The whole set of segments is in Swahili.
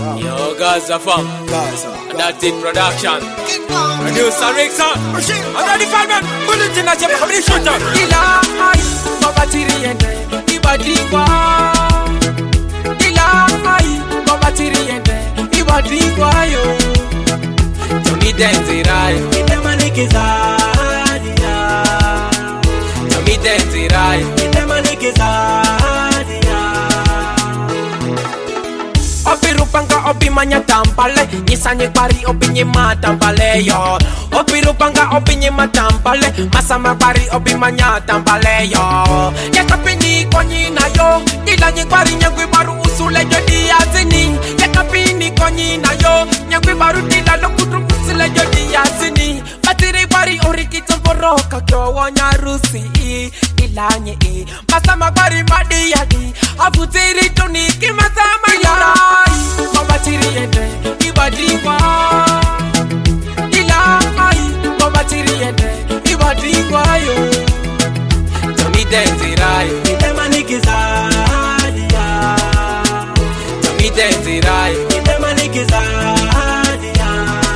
Yo, Gaza fam. And that in production. Producer Rickson. Under the department. Bullet in a jump. How many shooter? Ila ai, mabatiri ende, ibadingwa. Ila ai, mabatiri ende, ibadingwa yo. Tony Denzirai. Itemanikizadia. Tony Denzirai. Itemanikizadia. Opirupanga opimanya tampale, nisanye kwari opinye matampale yo. Opirupanga opinye matampale, masama kwari opimanya tampale yo. Yakapini konyi na yo, ilanye kwari nyangwi baru usule yo diazini. Yakapini konyi na yo, nyangwi baru dila lokudru usule yo diazini. Batiri kwari orikito mboroka kyo wanyarusi ilanye masama kwari madiyadi, avutiri tuniki masama yara. Mabatiri ende, ibadingwa. Ila ai, mabatiri ende, ibadingwa yo. Tony Denzirai. Itemanikizadia. Tony Denzirai. Itemanikizadia.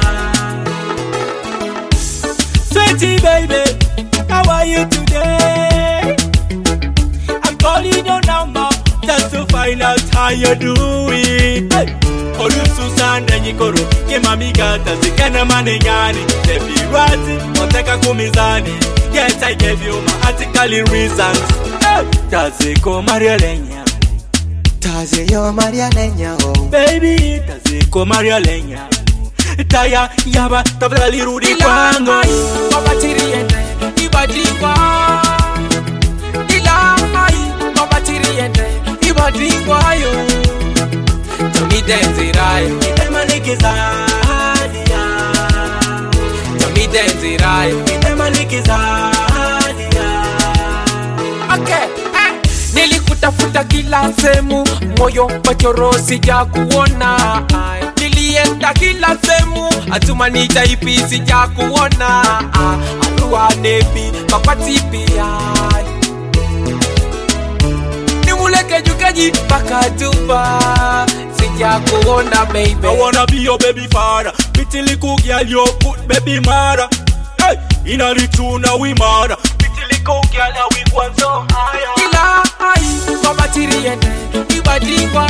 Sweetie baby, how are you today? I'm calling your number just to find out how you're doing. Hey. Olu Susan Nyikoro, Kimami Gata, Zikana Manegani, Debbie Rati, Oteka Kumizani. Yes, I gave you my article reasons. Hey. Tazeko Maria Lenya. Taze yo Maria Lenya oh. Baby, Tazeko Maria Lenya. Taya yaba tabla lirudi kwango. Mabatiri ende, ibadingwa. Ila ai, mabatiri ende, ibadingwa yo. Tony Denzirai. Itemanikizadia. Tony Denzirai. Itemanikizadia. Okay, nilikutafuta kila semu, moyo pachoro sija kuona. Nilienda kila semu, atuma nitaipi sija kuona. Arua nebi, makwati pia. Nimuleke jukaji paka tuba, sija kuona baby. I wanna be your baby father. Pretty little girl, you good baby mother. Hey, in a return now we mother. Pretty little girl, now we want so higher. Ila ai, mabatiri ende, ibadingwa.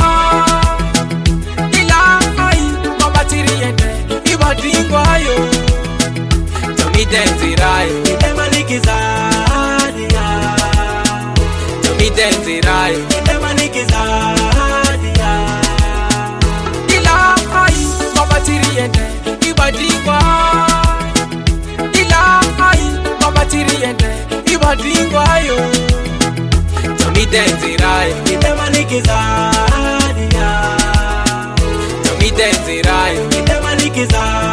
Ila ai, mabatiri ende, ibadingwa yo. Tony Denzirai. Itemanikizadia. Tony Denzirai. Itemanikizadia. Ila ai, mabatiri ende, ibadingwa. Ila ai, mabatiri ende, ibadingwa yo. Tony Denzirai. Itemanikizadia. Tony Denzirai. Itemanikizadia.